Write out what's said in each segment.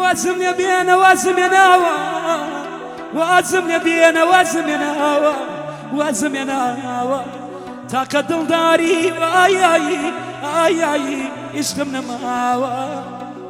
وازم يبينا وازم يناوى وازم يبينا وازم يناوى وازم يناوى تاقدم داري واي اي اي اي اشتمنا ماوى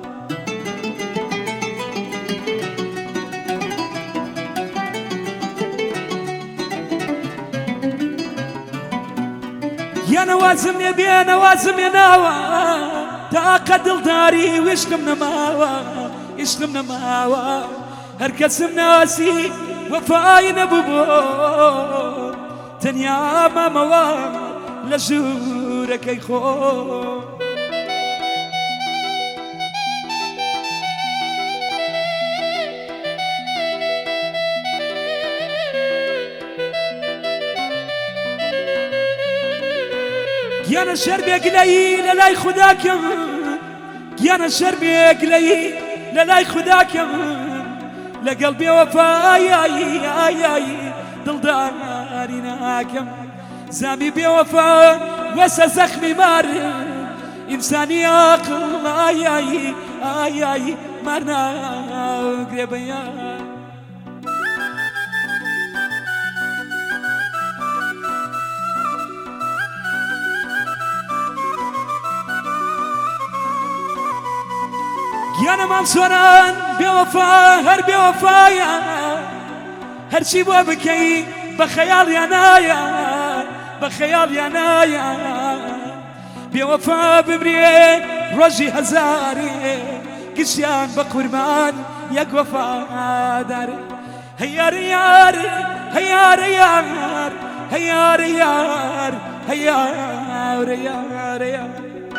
يا نوازم يا بيا نوازم يا ناوى تاقدم داري واشتمنا ماوى اشتمنا ماوى هركز ناسي وفاين ابو تنيا ما موا لجورك يخو يا نشر بيقلي لا خداك يا نشر بيقلي لا خداك لقلبي وفاء يا دل داري ناكم زامي بوفاء وسزخمي مار إنساني عقل آي مرنا قريبيا يا نمام سوران بوفاء هر بوفاء هر شي بوبكي بخيال يا نايا بخيال يا نايا بوفاء بمري روجي هزاري قشيان بقربان يا وفاء داري هيا ريار هيا ريار هيا ريار هيا ريار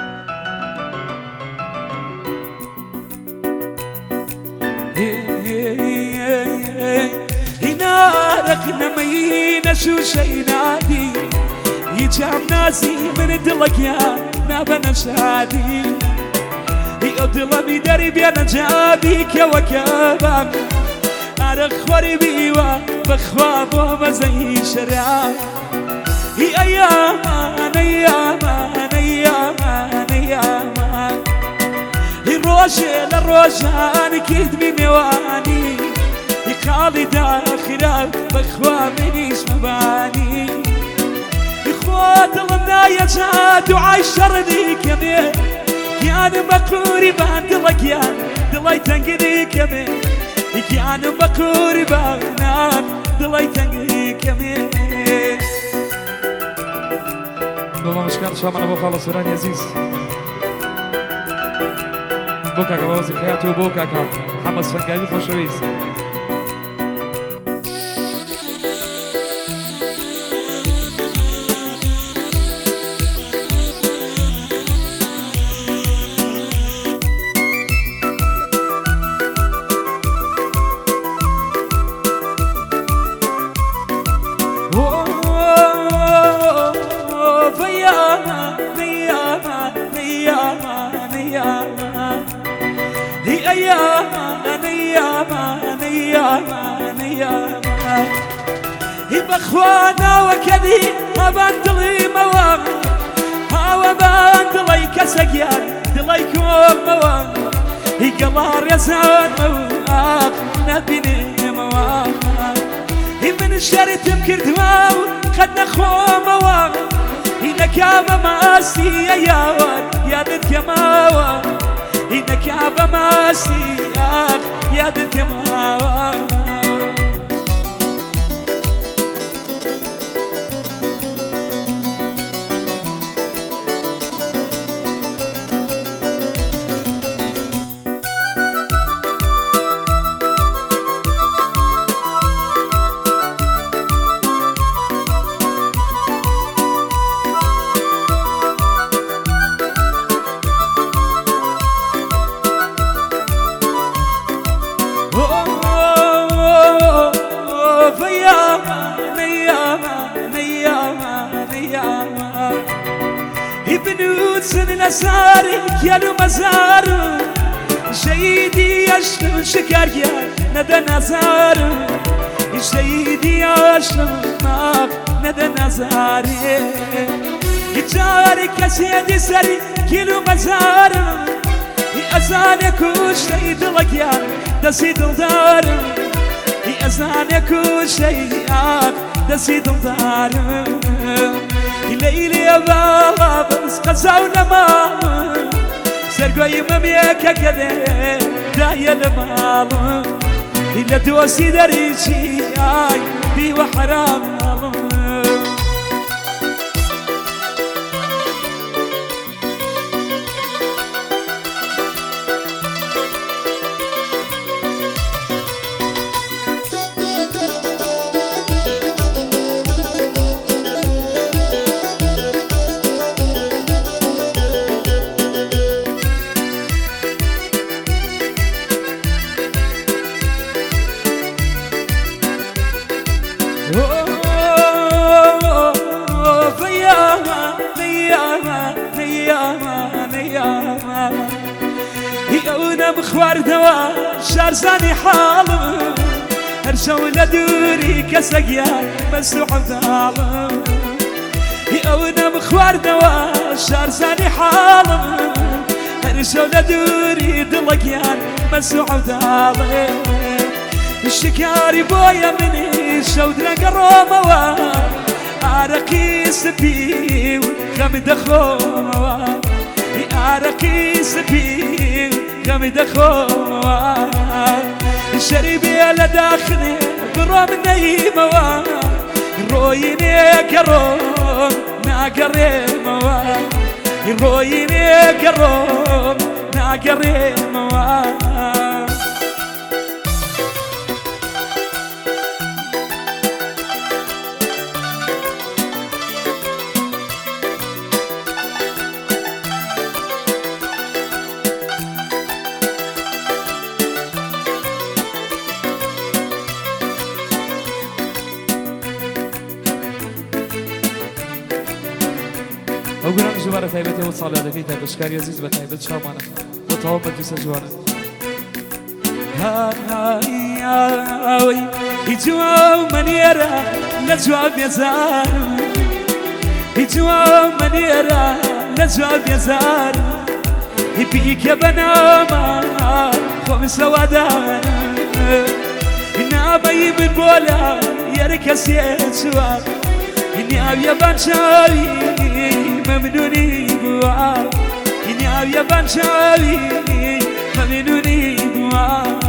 هنارك نمينا شو شي نادي يجام ناسي من دلك يا نابنا شادي يقدلني دربي انا جابيك يا وكابا ارخ خوري بيوا بخواب وما زي شراب هي ايام ايام ايام ايام الروجة للروجان كدمي مواني يخالي داخلك بخوا منيش مباني إخوات المنايا جاد وعايشرني كمين كان بقوري بان دلك يا دلي تنقني كمين كان بقوري بان دلي تنقني كمين بابا مشكلة شو عمل أبو خالص وراني عزيز بوكاكا بوزي خياطي وبوكاكا محمد فنقاوي خوشويز بخوانا وكذي أبان دلي موام هاو بان دلي كسقيان دلي كوم موام هي قمار يزعان موام نبيني موام هي من الشر تمكر دواو خدنا خو موام هي نكابة ماسي يا واد يا دت يا موام هي نكابة ماسي يا دت يا موام نسارك يا المزار شهيدي يشتم شكريا ندى نزار شهيدي يشتم ندى نزاري يجارك يا سيدي سري كيلو مزار أزانك وشي دلقيان دسي دلدارم أزانك وشي دسي دلدارم ليلي بابس قزاونا مام سرقوي مميكا كده دايا المام إلا دوسي دريشي بي وحرام يونا بخوار دوا شارزاني حالم هرشو لدوري كسقيا مسوح ظالم يونا بخوار دوا شارزاني حالم هرشو لدوري دلقيان مسوح ظالم الشكاري بويا مني شودنا قروموا عرقي سبيو خمد خوموا عرقي سبيو خمد خوموا الشريبي على داخلي بروم نيموا رويني كروم ناقريموا رويني كروم ناقريموا أقول جوارة تايبتي وصال هذا في تايبت شكاري عزيز بتايبت شامانة وطواب بديسة جوارة هاي يجوا من يرى لجواب يزار يجوا من يرى لجواب يزار يبيك يا بناما خمس ودار نابي من بولا يركس يسوار إني أبي بنشاري ممنوني بواب إني أبي بنشاري ممنوني بواب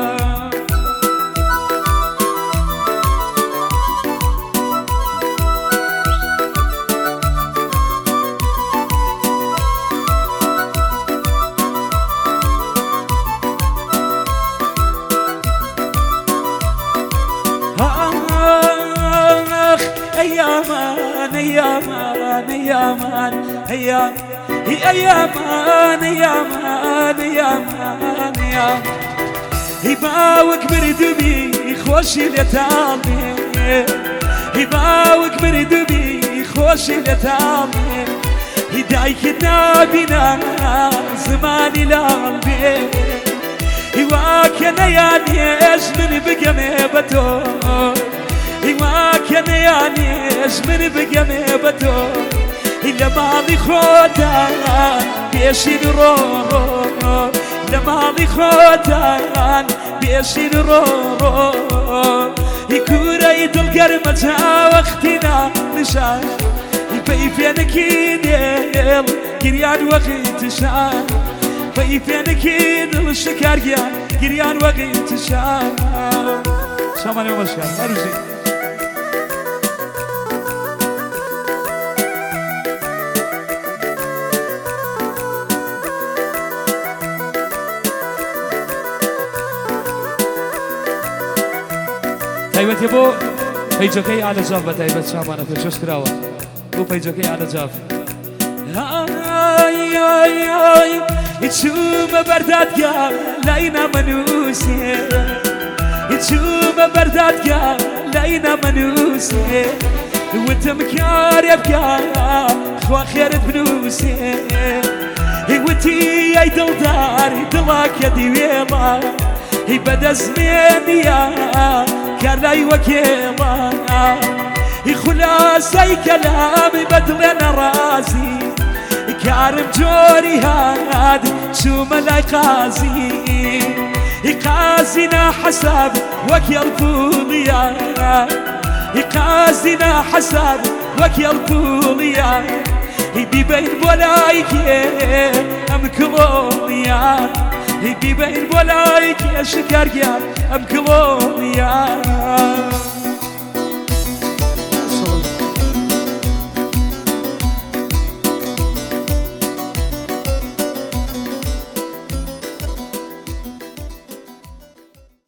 أيامان أيامان أيامان أيام أيامان أيامان أيامان أيام يباوك بردبي خوشي لتامي يباوك بردبي خوشي لتامي هدايك نابنا زماني لالبي يواك أنا يعني إيش من بقى مبتو يواك أنا يعني إيش من بقى مبتو إلا ماضي خوتان بيشي نرور إلا ماضي خوتان بيشي نرور يكورا يدل قرمة وقتنا نشان يبي فينك يدل قريان وقت شان يبي فينك يدل الشكار قريان وقت شان شامان يوم الشكار هرجي تايبت يبو بيجوكي على جاف بتايبت شامانة في جوش كراوة بو بيجوكي على جاف هاي هاي هاي تشوم بردات قال لينا منوسي تشوم بردات قال لينا منوسي وانت مكار يبقى خوا خيرت بنوسي وانتي يا دلداري دلاك يدي ويلا بدا زمين يا كارلاي وكيلا خلاصي كلامي بدلنا راسي كارم جوري هان هاد شو ملاي قازي يقازينا حساب وكي الفوليا يقازينا حساب وكي الفوليا ببين بولايك ام كلونيا ببين بولايك شكر يا ام كلونيا